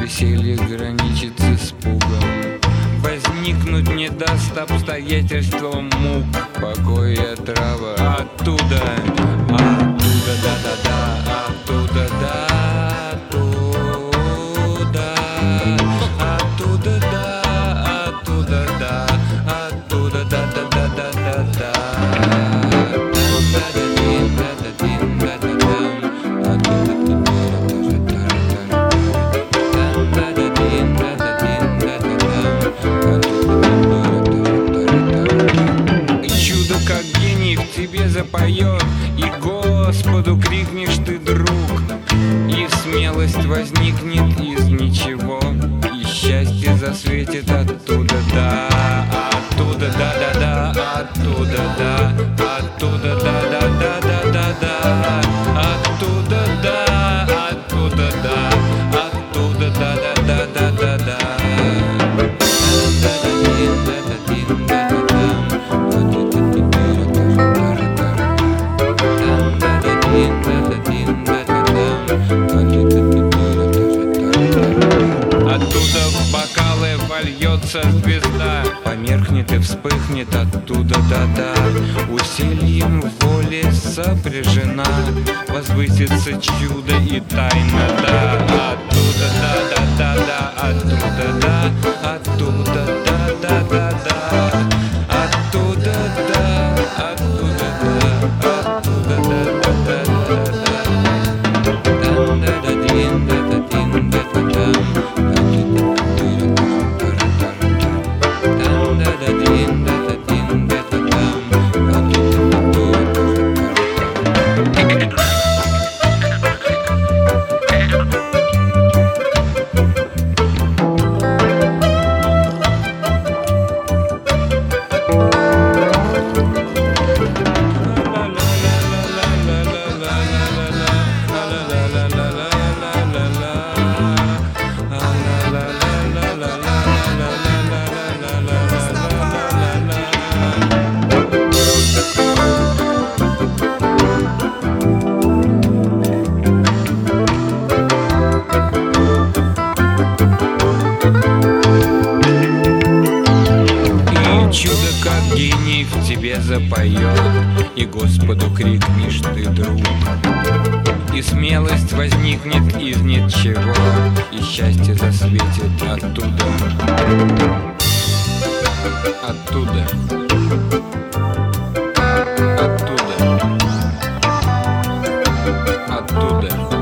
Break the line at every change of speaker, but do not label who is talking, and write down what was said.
веселье граничит с испугом. Возникнуть не даст обстоятельствам мук, покой и отрава оттуда, оттуда, да-да-да, оттуда, да, оттуда, оттуда, да, оттуда, да, оттуда, да-да-да-да-да-да. Тебе запоет, и Господу крикнешь ты, друг, и смелость возникнет из ничего, и счастье засветит оттуда, да, оттуда, да-да-да, оттуда, да, оттуда, да-да-да-да-да-да, оттуда, да, оттуда, да, оттуда, да-да-да-да-да-да. Оттуда в бокалы вольется звезда, померкнет и вспыхнет оттуда, да-да. Усилием воли сопряжена, возвысится чудо и тайна, да. Оттуда, да-да-да-да, оттуда, да, оттуда, да-да-да-да, оттуда, да, оттуда, да, оттуда, да-да-да-да-да. Чудо, как гений, в тебе запоет, и Господу крикнешь ты, друг, и смелость возникнет из ничего, и счастье засветит оттуда, оттуда, оттуда, оттуда.